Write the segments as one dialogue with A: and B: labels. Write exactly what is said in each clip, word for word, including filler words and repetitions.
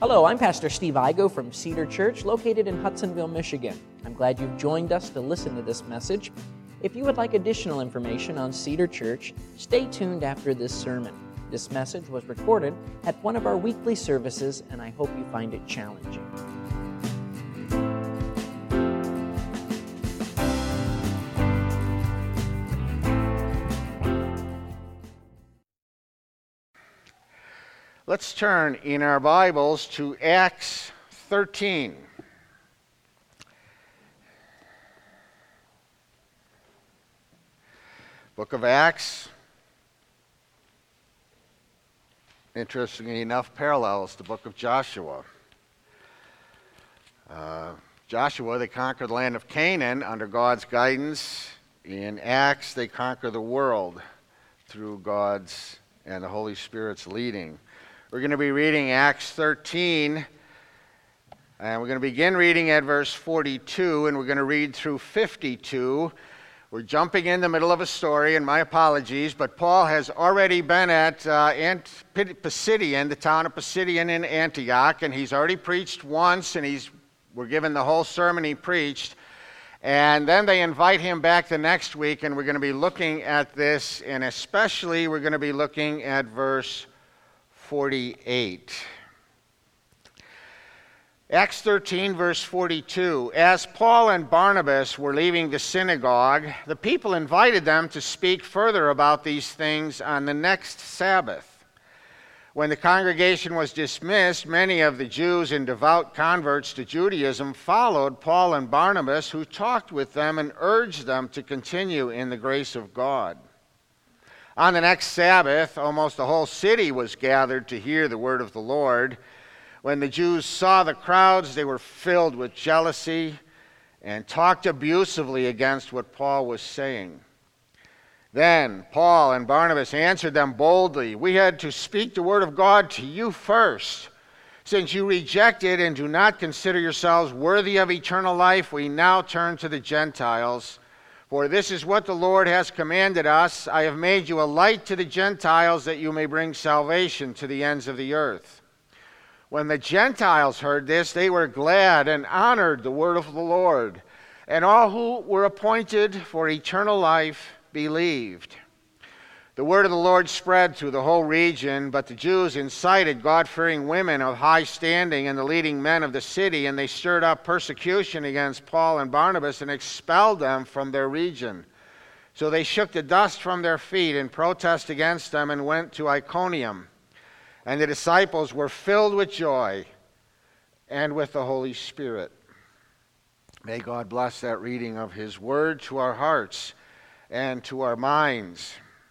A: Hello, I'm Pastor Steve Igo from Cedar Church, located in Hudsonville, Michigan. I'm glad you've joined us to listen to this message. If you would like additional information on Cedar Church, stay tuned after this sermon. This message was recorded at one of our weekly services, and I hope you find it challenging.
B: Let's turn in our Bibles to Acts thirteen. Book of Acts, interestingly enough, parallels the book of Joshua. Uh, Joshua, they conquered the land of Canaan under God's guidance. In Acts, they conquer the world through God's and the Holy Spirit's leading. We're going to be reading Acts thirteen, and we're going to begin reading at verse forty-two, and we're going to read through fifty-two. We're jumping in the middle of a story, and my apologies, but Paul has already been at uh, Ant- Pisidian, the town of Pisidian in Antioch, and he's already preached once, and he's we're given the whole sermon he preached. And then they invite him back the next week, and we're going to be looking at this, and especially we're going to be looking at verse forty-eight. Acts thirteen, verse forty-two. As Paul and Barnabas were leaving the synagogue, the people invited them to speak further about these things on the next Sabbath. When the congregation was dismissed, many of the Jews and devout converts to Judaism followed Paul and Barnabas, who talked with them and urged them to continue in the grace of God. On the next Sabbath, almost the whole city was gathered to hear the word of the Lord. When the Jews saw the crowds, they were filled with jealousy and talked abusively against what Paul was saying. Then Paul and Barnabas answered them boldly, "We had to speak the word of God to you first. Since you rejected and do not consider yourselves worthy of eternal life, we now turn to the Gentiles. For this is what the Lord has commanded us. I have made you a light to the Gentiles, that you may bring salvation to the ends of the earth." When the Gentiles heard this, they were glad and honored the word of the Lord. And all who were appointed for eternal life believed. The word of the Lord spread through the whole region, but the Jews incited God-fearing women of high standing and the leading men of the city, and they stirred up persecution against Paul and Barnabas and expelled them from their region. So they shook the dust from their feet in protest against them and went to Iconium. And the disciples were filled with joy and with the Holy Spirit. May God bless that reading of His word to our hearts and to our minds.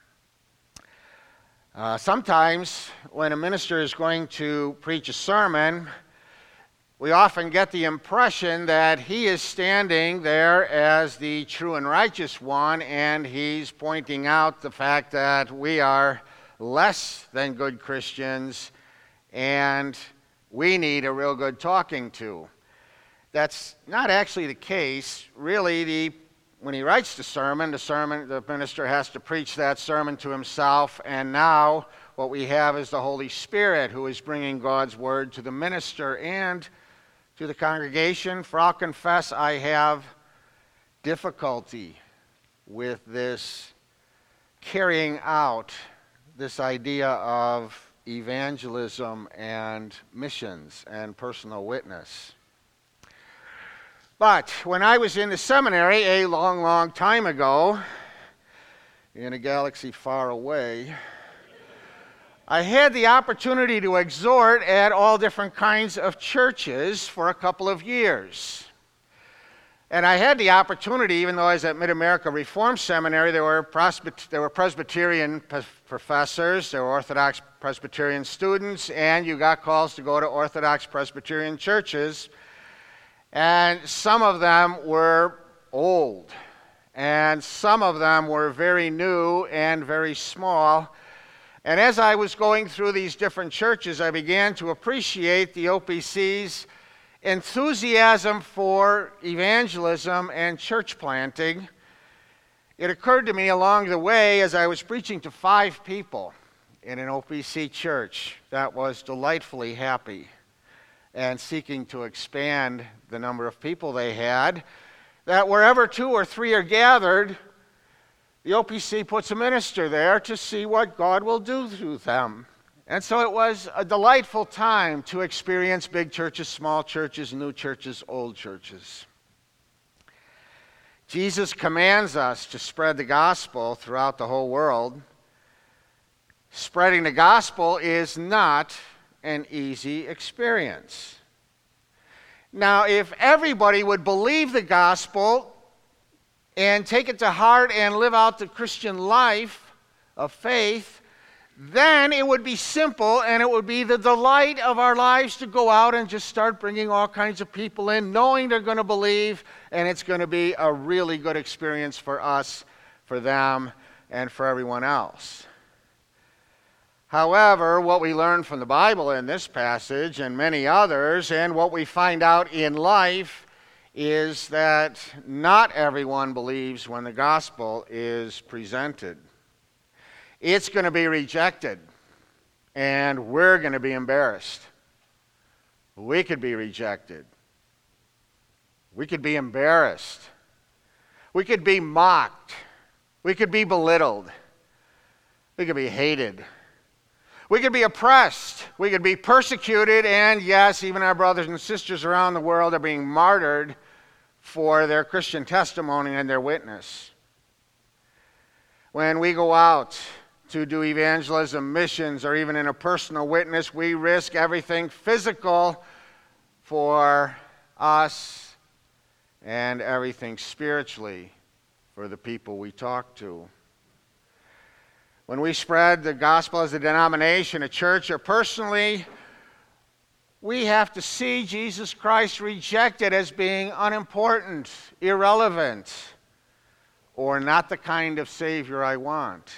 B: Uh, sometimes when a minister is going to preach a sermon, we often get the impression that he is standing there as the true and righteous one, and he's pointing out the fact that we are less than good Christians and we need a real good talking to. That's not actually the case. Really, the when he writes the sermon, the sermon, the minister has to preach that sermon to himself, and now what we have is the Holy Spirit who is bringing God's word to the minister and to the congregation. For I'll confess I have difficulty with this carrying out this idea of evangelism and missions and personal witness. But when I was in the seminary a long, long time ago, in a galaxy far away, I had the opportunity to exhort at all different kinds of churches for a couple of years. And I had the opportunity, even though I was at Mid-America Reformed Seminary, there were, Presbyt- there were Presbyterian p- professors, there were Orthodox Presbyterian students, and you got calls to go to Orthodox Presbyterian churches. And some of them were old, and some of them were very new and very small. And as I was going through these different churches, I began to appreciate the O P C's enthusiasm for evangelism and church planting. It occurred to me along the way as I was preaching to five people in an O P C church that was delightfully happy and seeking to expand the number of people they had, that wherever two or three are gathered, the O P C puts a minister there to see what God will do through them. And so it was a delightful time to experience big churches, small churches, new churches, old churches. Jesus commands us to spread the gospel throughout the whole world. Spreading the gospel is not an easy experience. Now, if everybody would believe the gospel and take it to heart and live out the Christian life of faith, then it would be simple and it would be the delight of our lives to go out and just start bringing all kinds of people in, knowing they're going to believe, and it's going to be a really good experience for us, for them, and for everyone else. However, what we learn from the Bible in this passage and many others, and what we find out in life, is that not everyone believes when the gospel is presented. It's going to be rejected, and we're going to be embarrassed. We could be rejected. We could be embarrassed. We could be mocked. We could be belittled. We could be hated. We could be oppressed. We could be persecuted, and yes, even our brothers and sisters around the world are being martyred for their Christian testimony and their witness. When we go out to do evangelism, missions, or even in a personal witness, we risk everything physical for us and everything spiritually for the people we talk to. When we spread the gospel as a denomination, a church, or personally, we have to see Jesus Christ rejected as being unimportant, irrelevant, or not the kind of Savior I want.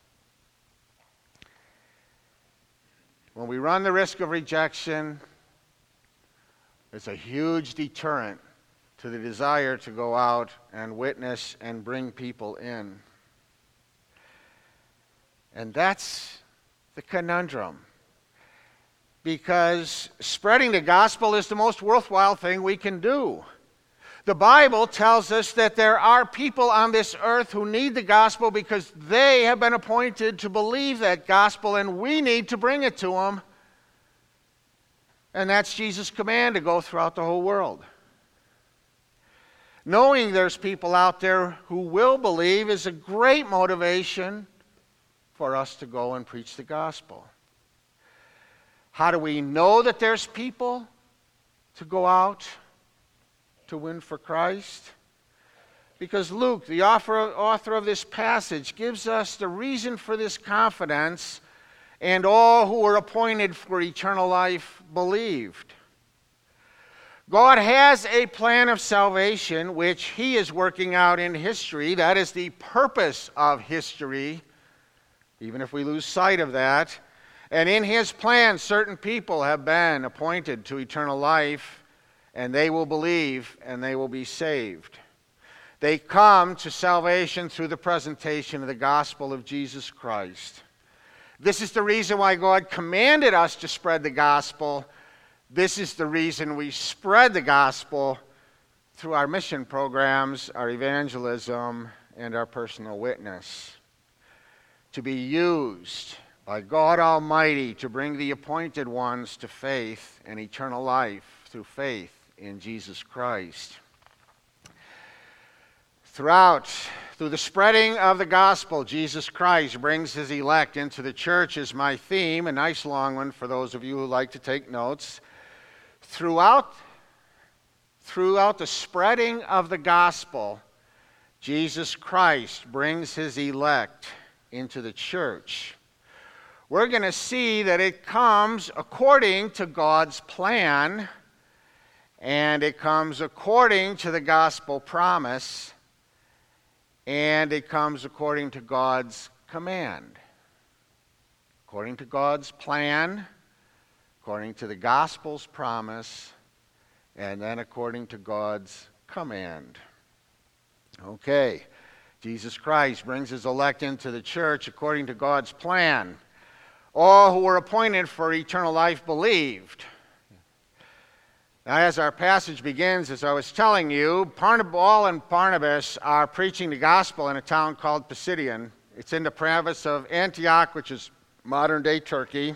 B: When we run the risk of rejection, it's a huge deterrent to the desire to go out and witness and bring people in. And that's the conundrum. Because spreading the gospel is the most worthwhile thing we can do. The Bible tells us that there are people on this earth who need the gospel because they have been appointed to believe that gospel, and we need to bring it to them. And that's Jesus' command, to go throughout the whole world. Knowing there's people out there who will believe is a great motivation for us to go and preach the gospel. How do we know that there's people to go out to win for Christ? Because Luke, the author of this passage, gives us the reason for this confidence, and all who were appointed for eternal life believed. God has a plan of salvation which He is working out in history. That is the purpose of history, even if we lose sight of that. And in His plan, certain people have been appointed to eternal life, and they will believe and they will be saved. They come to salvation through the presentation of the gospel of Jesus Christ. This is the reason why God commanded us to spread the gospel. This is the reason we spread the gospel through our mission programs, our evangelism, and our personal witness. To be used by God Almighty to bring the appointed ones to faith and eternal life through faith in Jesus Christ. Throughout, through the spreading of the gospel, Jesus Christ brings His elect into the church is my theme, a nice long one for those of you who like to take notes. Throughout, throughout the spreading of the gospel, Jesus Christ brings His elect into the church. We're going to see that it comes according to God's plan, and it comes according to the gospel promise, and it comes according to God's command. According to God's plan, according to the gospel's promise, and then according to God's command. Okay, Jesus Christ brings His elect into the church according to God's plan. All who were appointed for eternal life believed. Now, as our passage begins, as I was telling you, Paul and Barnabas are preaching the gospel in a town called Pisidian. It's in the province of Antioch, which is modern-day Turkey.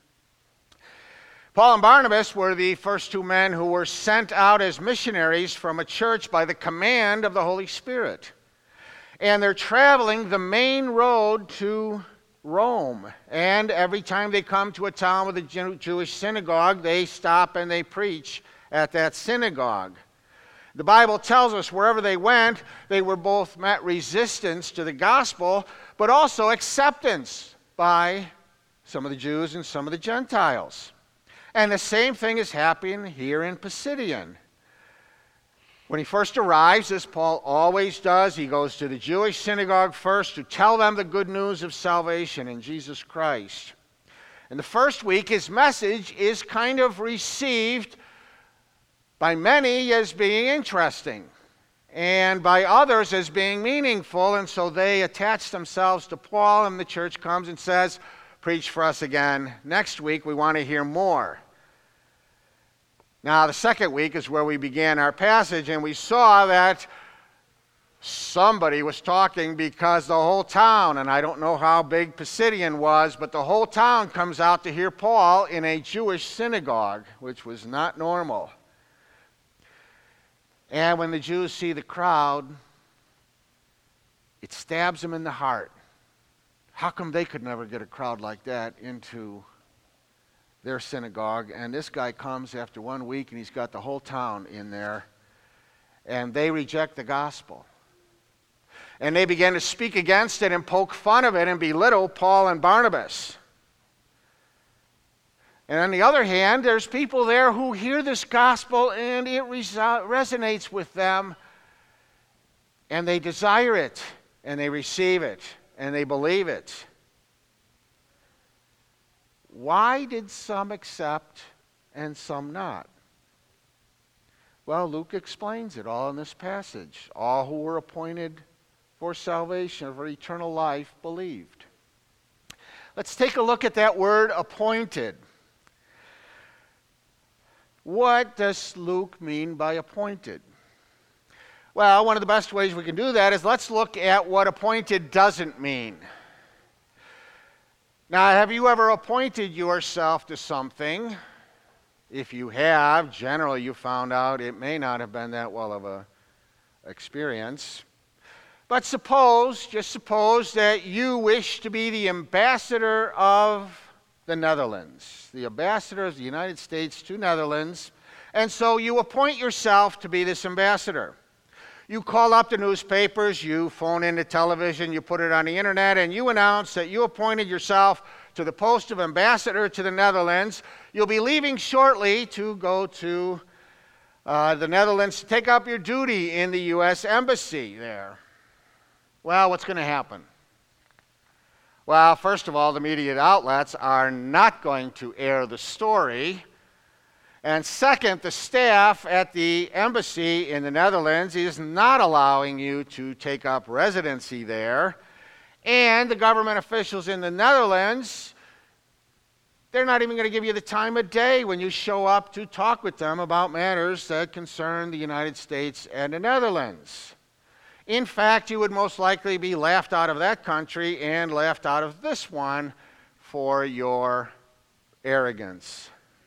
B: Paul and Barnabas were the first two men who were sent out as missionaries from a church by the command of the Holy Spirit. And they're traveling the main road to Rome. And every time they come to a town with a Jew- Jewish synagogue, they stop and they preach at that synagogue. The Bible tells us wherever they went, they were both met resistance to the gospel, but also acceptance by some of the Jews and some of the Gentiles. And the same thing is happening here in Pisidian. When he first arrives, as Paul always does, he goes to the Jewish synagogue first to tell them the good news of salvation in Jesus Christ. In the first week, his message is kind of received by many as being interesting, and by others as being meaningful, and so they attach themselves to Paul, and the church comes and says, preach for us again next week, we want to hear more. Now, the second week is where we began our passage, and we saw that somebody was talking because the whole town, and I don't know how big Pisidian was, but the whole town comes out to hear Paul in a Jewish synagogue, which was not normal. And when the Jews see the crowd, it stabs them in the heart. How come they could never get a crowd like that into their synagogue? And this guy comes after one week and he's got the whole town in there. And they reject the gospel. And they begin to speak against it and poke fun of it and belittle Paul and Barnabas. And on the other hand, there's people there who hear this gospel and it reso- resonates with them. And they desire it. And they receive it. And they believe it. Why did some accept and some not? Well, Luke explains it all in this passage. All who were appointed for salvation, for eternal life, believed. Let's take a look at that word appointed. What does Luke mean by appointed? Well, one of the best ways we can do that is let's look at what appointed doesn't mean. Now, have you ever appointed yourself to something? If you have, generally you found out it may not have been that well of an experience. But suppose, just suppose that you wish to be the ambassador of the Netherlands, the ambassador of the United States to Netherlands, and so you appoint yourself to be this ambassador. You call up the newspapers, you phone in the television, you put it on the internet, and you announce that you appointed yourself to the post of ambassador to the Netherlands. You'll be leaving shortly to go to uh, the Netherlands to take up your duty in the U S Embassy there. Well, what's going to happen? Well, first of all, the media outlets are not going to air the story. And second, the staff at the embassy in the Netherlands is not allowing you to take up residency there. And the government officials in the Netherlands, they're not even going to give you the time of day when you show up to talk with them about matters that concern the United States and the Netherlands. In fact, you would most likely be laughed out of that country and laughed out of this one for your arrogance.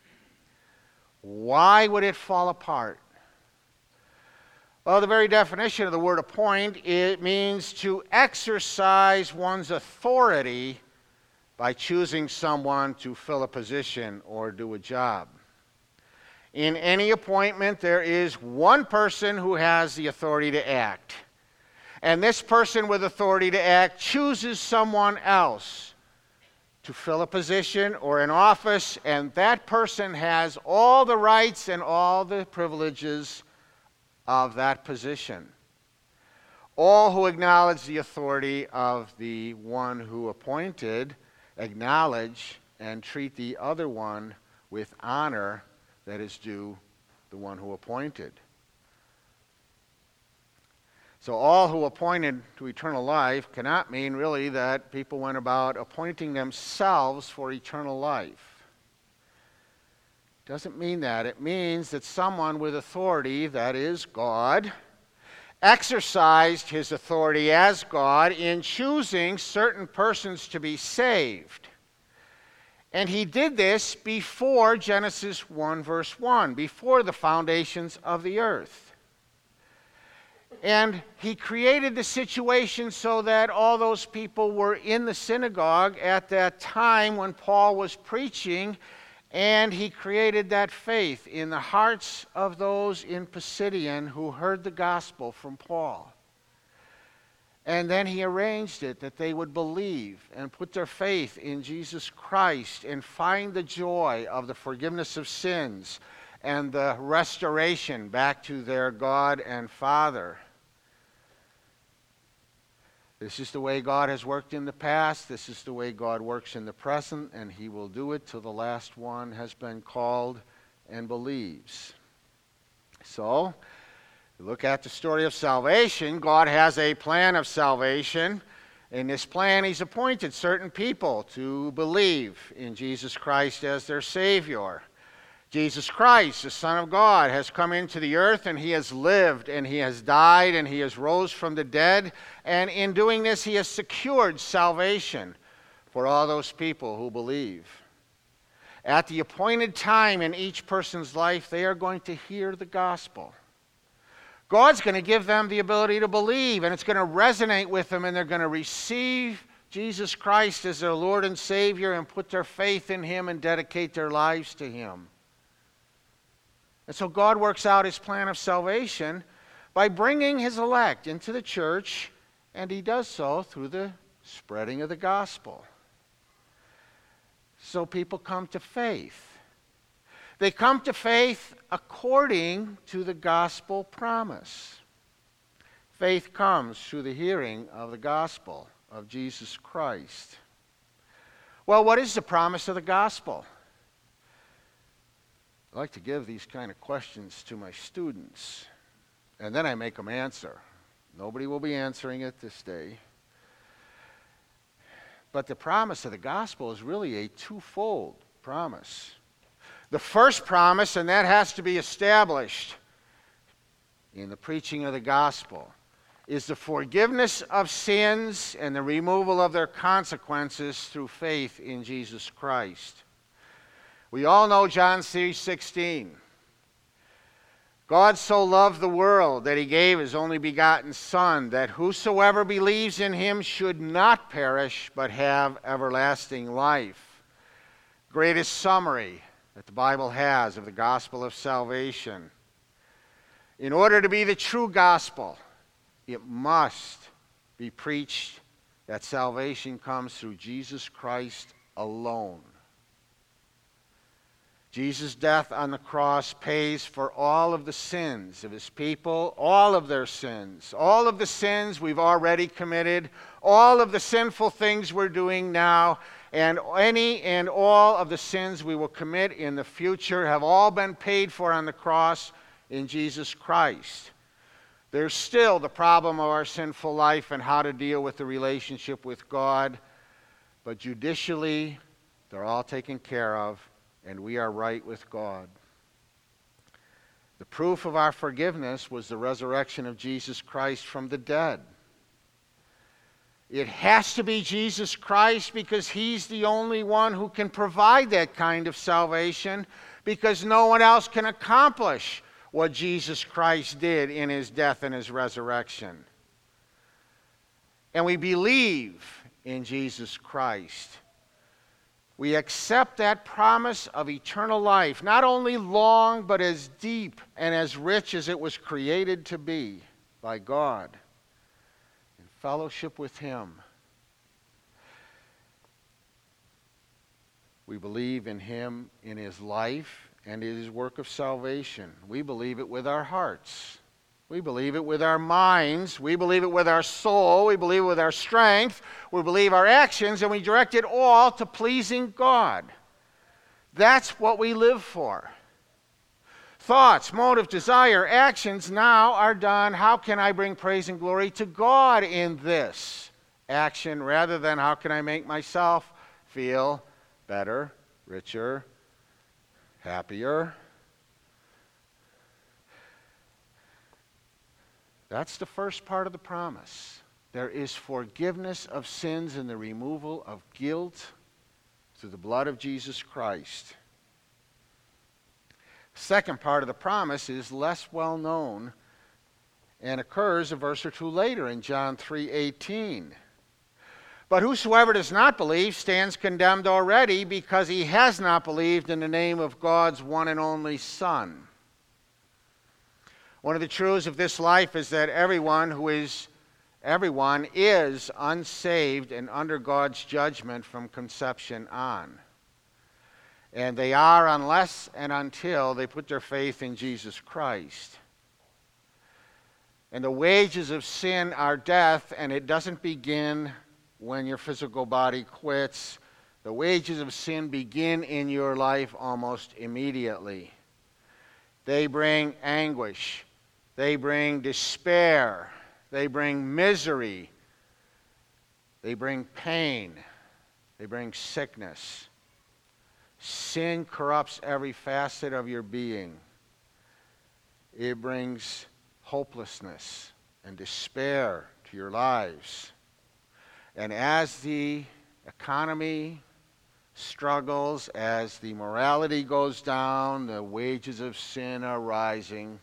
B: Why would it fall apart? Well, the very definition of the word appoint, it means to exercise one's authority by choosing someone to fill a position or do a job. In any appointment, there is one person who has the authority to act. And this person with authority to act chooses someone else to fill a position or an office, and that person has all the rights and all the privileges of that position. All who acknowledge the authority of the one who appointed acknowledge and treat the other one with honor that is due the one who appointed. So all who appointed to eternal life cannot mean really that people went about appointing themselves for eternal life. Doesn't mean that. It means that someone with authority, that is God, exercised his authority as God in choosing certain persons to be saved. And he did this before Genesis one, verse one, before the foundations of the earth. And he created the situation so that all those people were in the synagogue at that time when Paul was preaching, and he created that faith in the hearts of those in Pisidian who heard the gospel from Paul. And then he arranged it that they would believe and put their faith in Jesus Christ and find the joy of the forgiveness of sins and the restoration back to their God and Father. This is the way God has worked in the past. This is the way God works in the present, and he will do it till the last one has been called and believes. So, look at the story of salvation. God has a plan of salvation. In this plan, he's appointed certain people to believe in Jesus Christ as their Savior. Jesus Christ, the Son of God, has come into the earth, and he has lived, and he has died, and he has rose from the dead. And in doing this, he has secured salvation for all those people who believe. At the appointed time in each person's life, they are going to hear the gospel. God's going to give them the ability to believe, and it's going to resonate with them, and they're going to receive Jesus Christ as their Lord and Savior and put their faith in him and dedicate their lives to him. And so God works out his plan of salvation by bringing his elect into the church, and he does so through the spreading of the gospel. So people come to faith. They come to faith according to the gospel promise. Faith comes through the hearing of the gospel of Jesus Christ. Well, what is the promise of the gospel? I like to give these kind of questions to my students, and then I make them answer. Nobody will be answering it this day. But the promise of the gospel is really a twofold promise. The first promise, and that has to be established in the preaching of the gospel, is the forgiveness of sins and the removal of their consequences through faith in Jesus Christ. We all know John three sixteen. God so loved the world that he gave his only begotten Son, that whosoever believes in him should not perish, but have everlasting life. Greatest summary that the Bible has of the gospel of salvation. In order to be the true gospel, it must be preached that salvation comes through Jesus Christ alone. Jesus' death on the cross pays for all of the sins of his people, all of their sins, all of the sins we've already committed, all of the sinful things we're doing now, and any and all of the sins we will commit in the future have all been paid for on the cross in Jesus Christ. There's still the problem of our sinful life and how to deal with the relationship with God, but judicially, they're all taken care of, and we are right with God. The proof of our forgiveness was the resurrection of Jesus Christ from the dead. It has to be Jesus Christ because he's the only one who can provide that kind of salvation, because no one else can accomplish what Jesus Christ did in his death and his resurrection. And we believe in Jesus Christ. We accept that promise of eternal life, not only long, but as deep and as rich as it was created to be by God, in fellowship with him. We believe in him, in his life, and in his work of salvation. We believe it with our hearts. We believe it with our minds. We believe it with our soul. We believe it with our strength. We believe our actions, and we direct it all to pleasing God. That's what we live for. Thoughts, motive, desire, actions now are done. How can I bring praise and glory to God in this action, rather than how can I make myself feel better, richer, happier. That's the first part of the promise. There is forgiveness of sins and the removal of guilt through the blood of Jesus Christ. Second part of the promise is less well known and occurs a verse or two later in John three eighteen. But whosoever does not believe stands condemned already, because he has not believed in the name of God's one and only Son. One of the truths of this life is that everyone who is everyone is unsaved and under God's judgment from conception on. And they are unless and until they put their faith in Jesus Christ. And the wages of sin are death, and it doesn't begin when your physical body quits. The wages of sin begin in your life almost immediately. They bring anguish. They bring despair. They bring misery. They bring pain. They bring sickness. Sin corrupts every facet of your being. It brings hopelessness and despair to your lives. And as the economy struggles, as the morality goes down, the wages of sin are rising.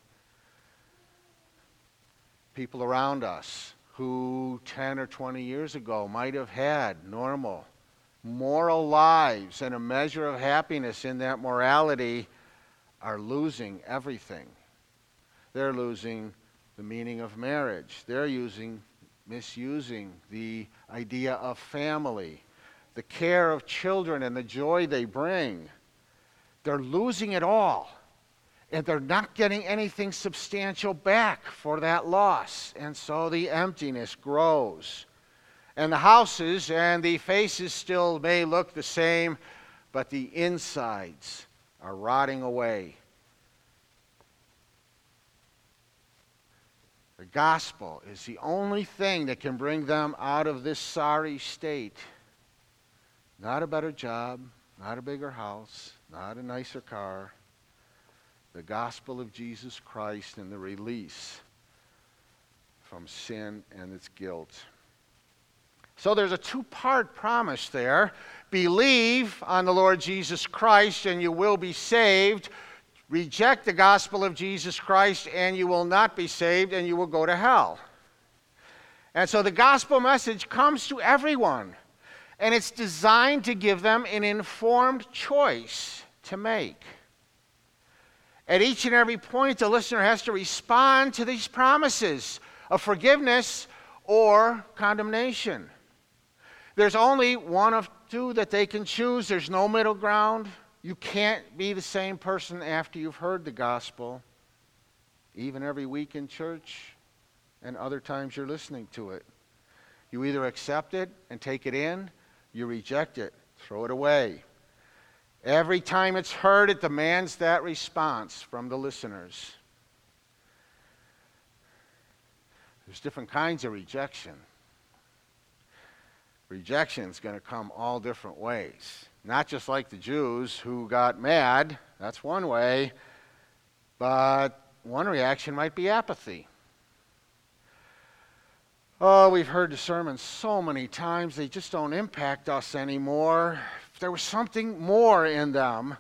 B: People around us who ten or twenty years ago might have had normal, moral lives and a measure of happiness in that morality are losing everything. They're losing the meaning of marriage. They're using, misusing the idea of family, the care of children and the joy they bring. They're losing it all. And they're not getting anything substantial back for that loss. And so the emptiness grows. And the houses and the faces still may look the same, but the insides are rotting away. The gospel is the only thing that can bring them out of this sorry state. Not a better job, not a bigger house, not a nicer car. The gospel of Jesus Christ and the release from sin and its guilt. So there's a two-part promise there. Believe on the Lord Jesus Christ and you will be saved. Reject the gospel of Jesus Christ and you will not be saved and you will go to hell. And so the gospel message comes to everyone. And it's designed to give them an informed choice to make. At each and every point, the listener has to respond to these promises of forgiveness or condemnation. There's only one of two that they can choose. There's no middle ground. You can't be the same person after you've heard the gospel, even every week in church and other times you're listening to it. You either accept it and take it in, you reject it, throw it away. Every time it's heard, it demands that response from the listeners. There's different kinds of rejection. Rejection is going to come all different ways. Not just like the Jews who got mad, that's one way, but one reaction might be apathy. Oh, we've heard the sermons so many times, they just don't impact us anymore. If there was something more in them,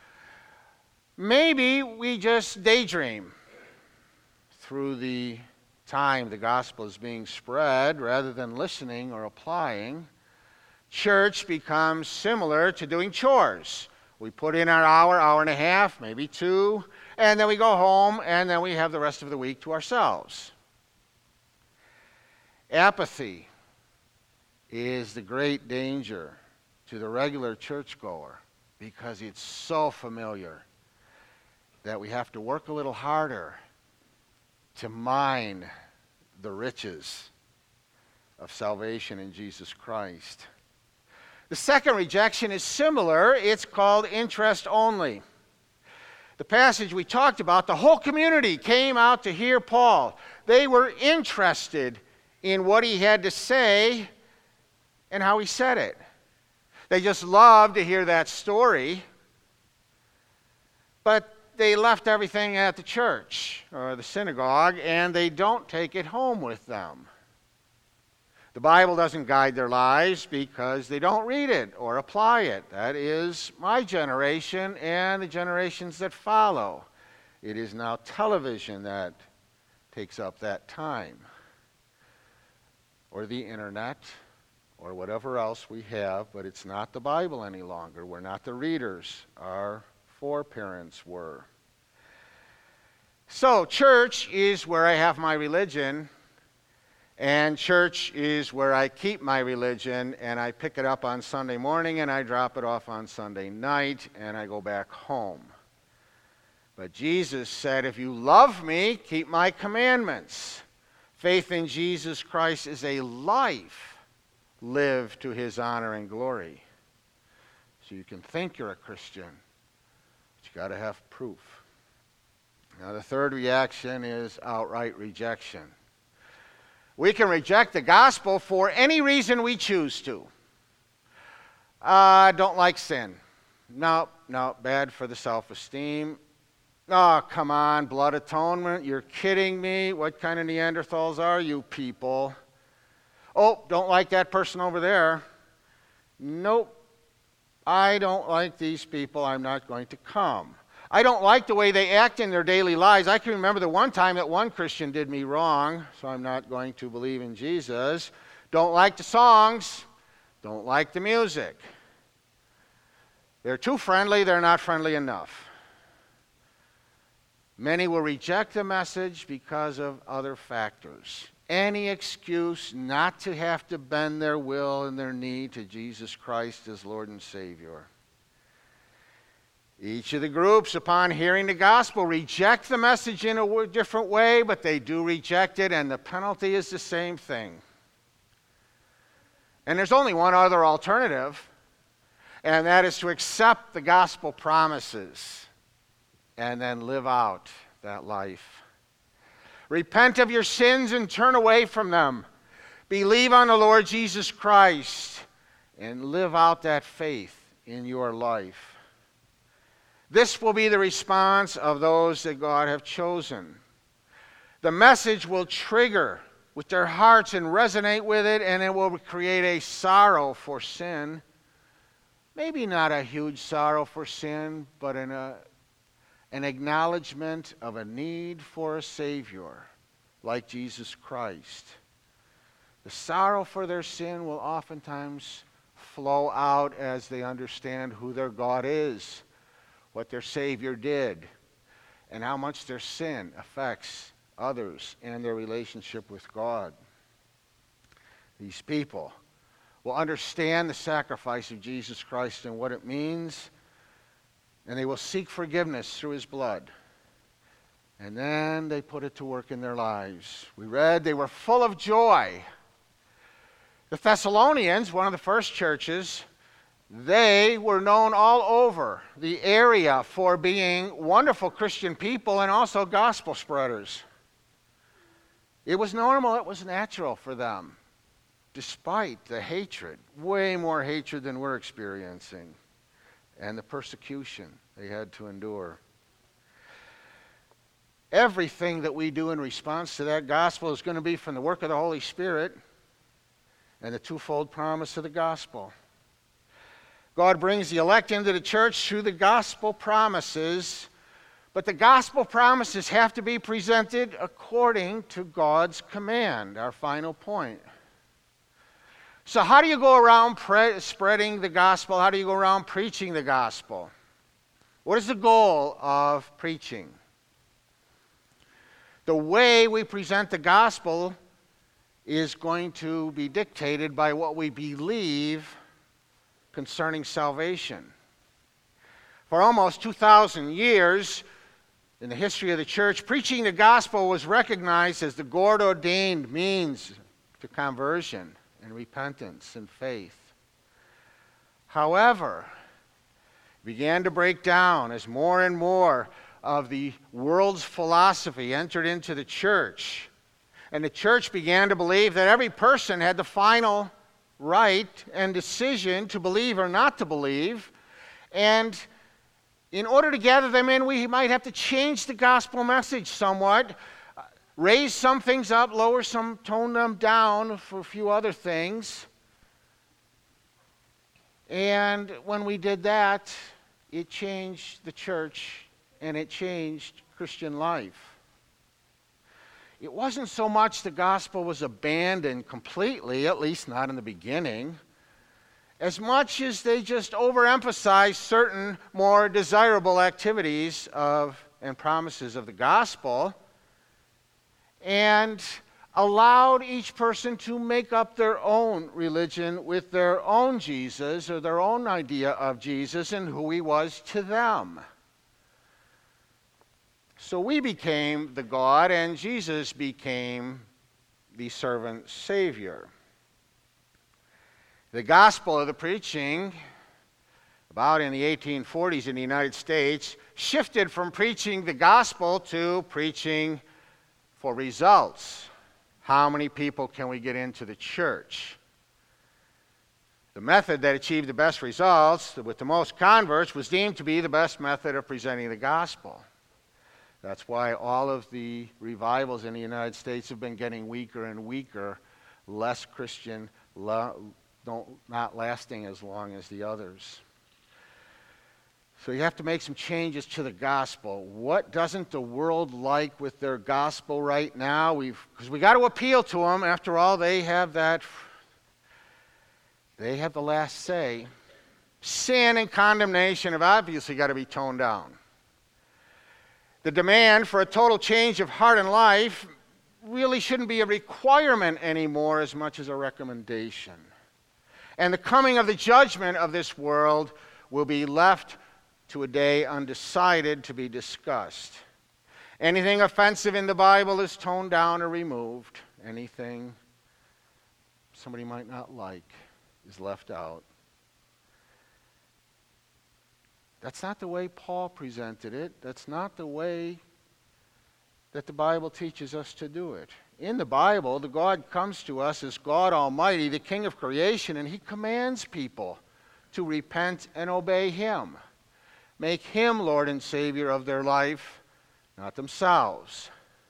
B: maybe we just daydream through the time the gospel is being spread rather than listening or applying. Church becomes similar to doing chores. We put in our hour, hour and a half, maybe two, and then we go home, and then we have the rest of the week to ourselves. Apathy is the great danger to the regular churchgoer because it's so familiar that we have to work a little harder to mine the riches of salvation in Jesus Christ. The second rejection is similar. It's called interest only. The passage we talked about, the whole community came out to hear Paul. They were interested in what he had to say and how he said it. They just loved to hear that story. but they left everything at the church or the synagogue, and they don't take it home with them. The Bible doesn't guide their lives because they don't read it or apply it. That is my generation and the generations that follow. It is now television that takes up that time, or the internet, or whatever else we have, but it's not the Bible any longer. We're not the readers. Our foreparents were. So church is where I have my religion, and church is where I keep my religion, and I pick it up on Sunday morning, and I drop it off on Sunday night, and I go back home. But Jesus said, if you love me, keep my commandments. Faith in Jesus Christ is a life lived to his honor and glory. So you can think you're a Christian, but you got to have proof. Now the third reaction is outright rejection. We can reject the gospel for any reason we choose to. I uh, don't like sin. No, no, bad for the self-esteem. Oh, come on, blood atonement. You're kidding me. What kind of Neanderthals are you people? Oh, don't like that person over there. Nope. I don't like these people. I'm not going to come. I don't like the way they act in their daily lives. I can remember the one time that one Christian did me wrong, so I'm not going to believe in Jesus. Don't like the songs. Don't like the music. They're too friendly. They're not friendly enough. Many will reject the message because of other factors. Any excuse not to have to bend their will and their knee to Jesus Christ as Lord and Savior. Each of the groups, upon hearing the gospel, reject the message in a different way, but they do reject it, and the penalty is the same thing. And there's only one other alternative, and that is to accept the gospel promises and then live out that life. Repent of your sins and turn away from them. Believe on the Lord Jesus Christ and live out that faith in your life. This will be the response of those that God have chosen. The message will trigger with their hearts and resonate with it, and it will create a sorrow for sin. Maybe not a huge sorrow for sin, but in a an acknowledgement of a need for a Savior like Jesus Christ. The sorrow for their sin will oftentimes flow out as they understand who their God is, what their Savior did, and how much their sin affects others and their relationship with God. These people will understand the sacrifice of Jesus Christ and what it means, and they will seek forgiveness through his blood. And then they put it to work in their lives. We read they were full of joy. The Thessalonians, one of the first churches, they were known all over the area for being wonderful Christian people and also gospel spreaders. It was normal, it was natural for them, despite the hatred, way more hatred than we're experiencing, and the persecution they had to endure. Everything that we do in response to that gospel is going to be from the work of the Holy Spirit and the twofold promise of the gospel. God brings the elect into the church through the gospel promises, but the gospel promises have to be presented according to God's command, our final point. So how do you go around pre- spreading the gospel? How do you go around preaching the gospel? What is the goal of preaching? The way we present the gospel is going to be dictated by what we believe concerning salvation. For almost two thousand years in the history of the church, preaching the gospel was recognized as the God-ordained means to conversion and repentance and faith. However, it began to break down as more and more of the world's philosophy entered into the church. And the church began to believe that every person had the final right and decision to believe or not to believe. And in order to gather them in, we might have to change the gospel message somewhat, raise some things up, lower some, tone them down for a few other things. And when we did that, it changed the church and it changed Christian life. It wasn't so much the gospel was abandoned completely, at least not in the beginning, as much as they just overemphasized certain more desirable activities of and promises of the gospel, and allowed each person to make up their own religion with their own Jesus or their own idea of Jesus and who he was to them. So we became the God and Jesus became the servant Savior. The gospel of the preaching, about in the eighteen forties in the United States, shifted from preaching the gospel to preaching for results. How many people can we get into the church? The method that achieved the best results with the most converts was deemed to be the best method of presenting the gospel. That's why all of the revivals in the United States have been getting weaker and weaker, less Christian, lo- don't, not lasting as long as the others. So you have to make some changes to the gospel. What doesn't the world like with their gospel right now? We've because we got to appeal to them. After all, they have that. They have the last say. Sin and condemnation have obviously got to be toned down. The demand for a total change of heart and life really shouldn't be a requirement anymore as much as a recommendation. And the coming of the judgment of this world will be left to a day undecided to be discussed. Anything offensive in the Bible is toned down or removed. Anything somebody might not like is left out. That's not the way Paul presented it. That's not the way that the Bible teaches us to do it. In the Bible, the God comes to us as God Almighty, the King of creation, and he commands people to repent and obey him. Make him Lord and Savior of their life, not themselves.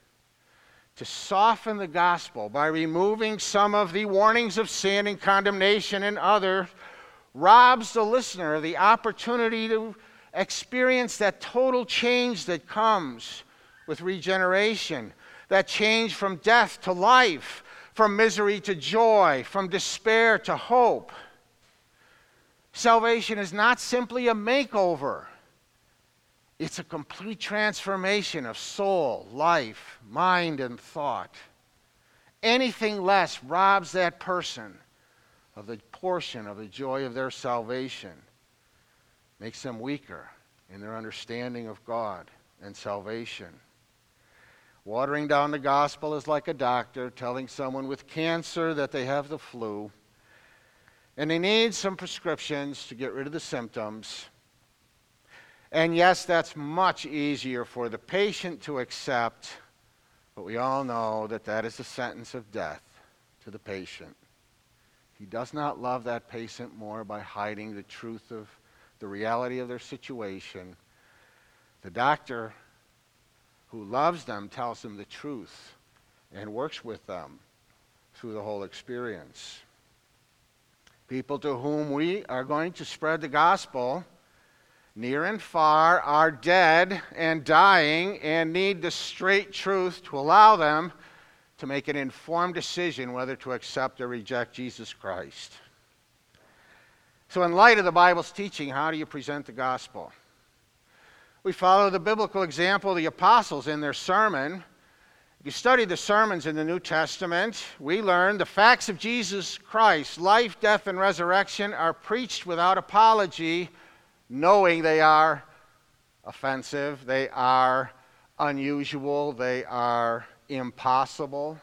B: To soften the gospel by removing some of the warnings of sin and condemnation and other robs the listener of the opportunity to experience that total change that comes with regeneration, that change from death to life, from misery to joy, from despair to hope. Salvation is not simply a makeover. It's a complete transformation of soul, life, mind, and thought. Anything less robs that person of the portion of the joy of their salvation, makes them weaker in their understanding of God and salvation. Watering down the gospel is like a doctor telling someone with cancer that they have the flu and they need some prescriptions to get rid of the symptoms. And yes, that's much easier for the patient to accept, but we all know that that is the sentence of death to the patient. He does not love that patient more by hiding the truth of the reality of their situation. The doctor who loves them tells them the truth and works with them through the whole experience. People to whom we are going to spread the gospel, near and far, are dead and dying and need the straight truth to allow them to make an informed decision whether to accept or reject Jesus Christ. So in light of the Bible's teaching, how do you present the gospel? We follow the biblical example of the apostles in their sermon. If you study the sermons in the New Testament, we learn the facts of Jesus Christ, life, death, and resurrection are preached without apology, knowing they are offensive, they are unusual, they are impossible.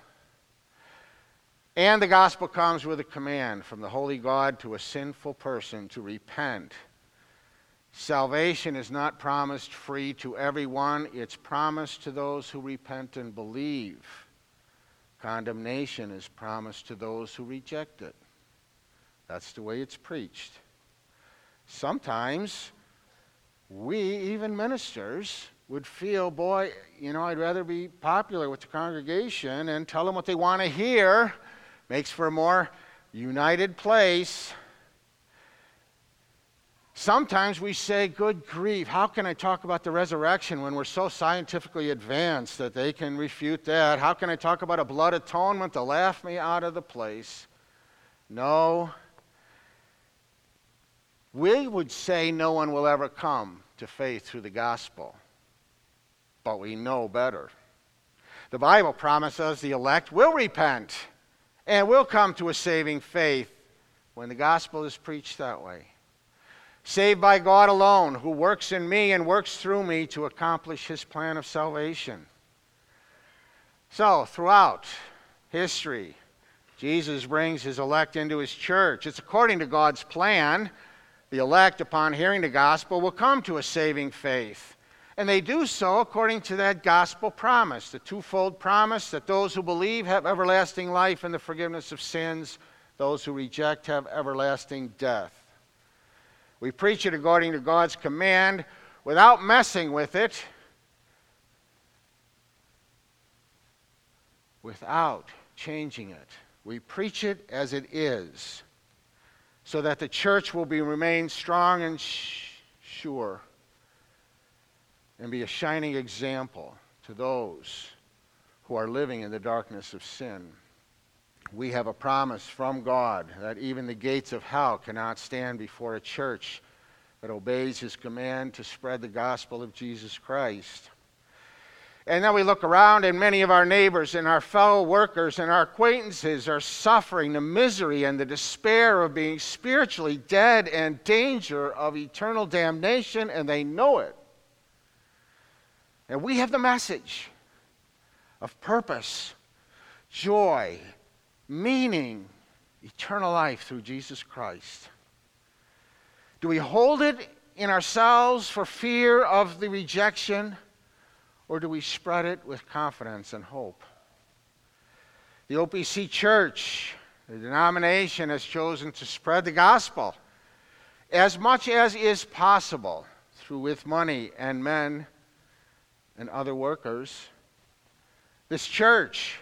B: And the gospel comes with a command from the Holy God to a sinful person to repent. Salvation is not promised free to everyone. It's promised to those who repent and believe. Condemnation is promised to those who reject it. That's the way it's preached. Sometimes we, even ministers, would feel, boy, you know, I'd rather be popular with the congregation and tell them what they want to hear. Makes for a more united place. Sometimes we say, good grief, how can I talk about the resurrection when we're so scientifically advanced that they can refute that? How can I talk about a blood atonement? They'll laugh me out of the place. No. We would say no one will ever come to faith through the gospel, but we know better. The Bible promises the elect will repent and will come to a saving faith when the gospel is preached that way. Saved by God alone, who works in me and works through me to accomplish his plan of salvation. So, throughout history, Jesus brings his elect into his church. It's according to God's plan. The elect, upon hearing the gospel, will come to a saving faith. And they do so according to that gospel promise, the twofold promise that those who believe have everlasting life and the forgiveness of sins, those who reject have everlasting death. We preach it according to God's command without messing with it, without changing it. We preach it as it is, so that the church will be remain strong and sh- sure and be a shining example to those who are living in the darkness of sin. We have a promise from God that even the gates of hell cannot stand before a church that obeys his command to spread the gospel of Jesus Christ. And then we look around, and many of our neighbors and our fellow workers and our acquaintances are suffering the misery and the despair of being spiritually dead and danger of eternal damnation, and they know it. And we have the message of purpose, joy, meaning, eternal life through Jesus Christ. Do we hold it in ourselves for fear of the rejection, or do we spread it with confidence and hope? The O P C Church, the denomination, has chosen to spread the gospel as much as is possible through with money and men and other workers. This church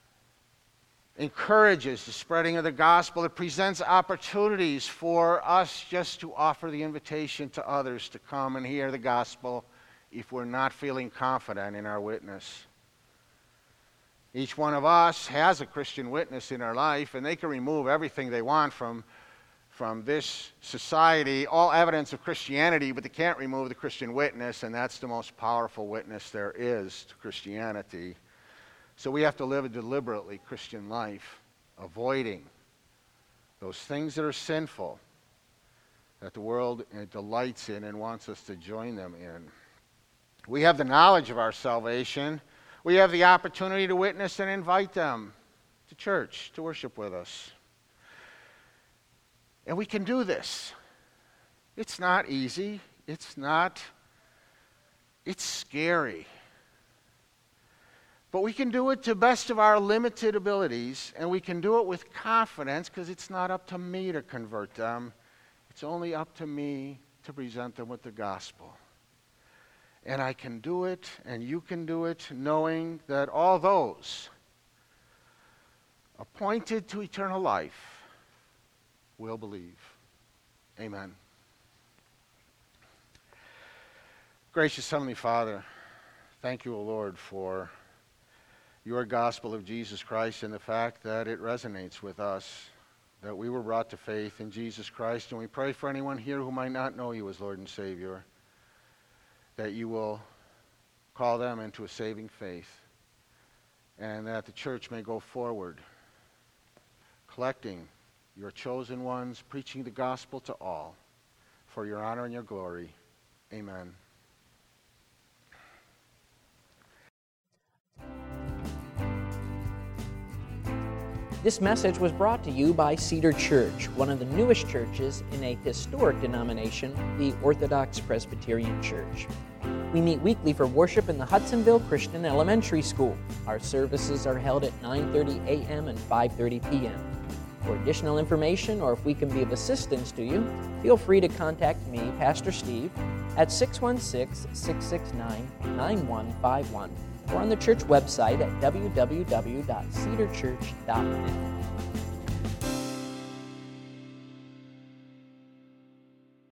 B: encourages the spreading of the gospel. It presents opportunities for us just to offer the invitation to others to come and hear the gospel if we're not feeling confident in our witness. Each one of us has a Christian witness in our life, and they can remove everything they want from, from this society, all evidence of Christianity, but they can't remove the Christian witness, and that's the most powerful witness there is to Christianity. So we have to live a deliberately Christian life, avoiding those things that are sinful, that the world delights in and wants us to join them in. We have the knowledge of our salvation. We have the opportunity to witness and invite them to church, to worship with us. And we can do this. It's not easy. It's not, it's scary. But we can do it to the best of our limited abilities, and we can do it with confidence because it's not up to me to convert them. It's only up to me to present them with the gospel. And I can do it, and you can do it, knowing that all those appointed to eternal life will believe. Amen. Gracious Heavenly Father, thank you, O Lord, for your gospel of Jesus Christ and the fact that it resonates with us, that we were brought to faith in Jesus Christ. And we pray for anyone here who might not know you as Lord and Savior, that you will call them into a saving faith, and that the church may go forward, collecting your chosen ones, preaching the gospel to all, for your honor and your glory. Amen.
A: This message was brought to you by Cedar Church, one of the newest churches in a historic denomination, the Orthodox Presbyterian Church. We meet weekly for worship in the Hudsonville Christian Elementary School. Our services are held at nine thirty a.m. and five thirty p.m. For additional information, or if we can be of assistance to you, feel free to contact me, Pastor Steve, at six one six, six six nine, nine one five one or on the church website at w w w dot cedar church dot net.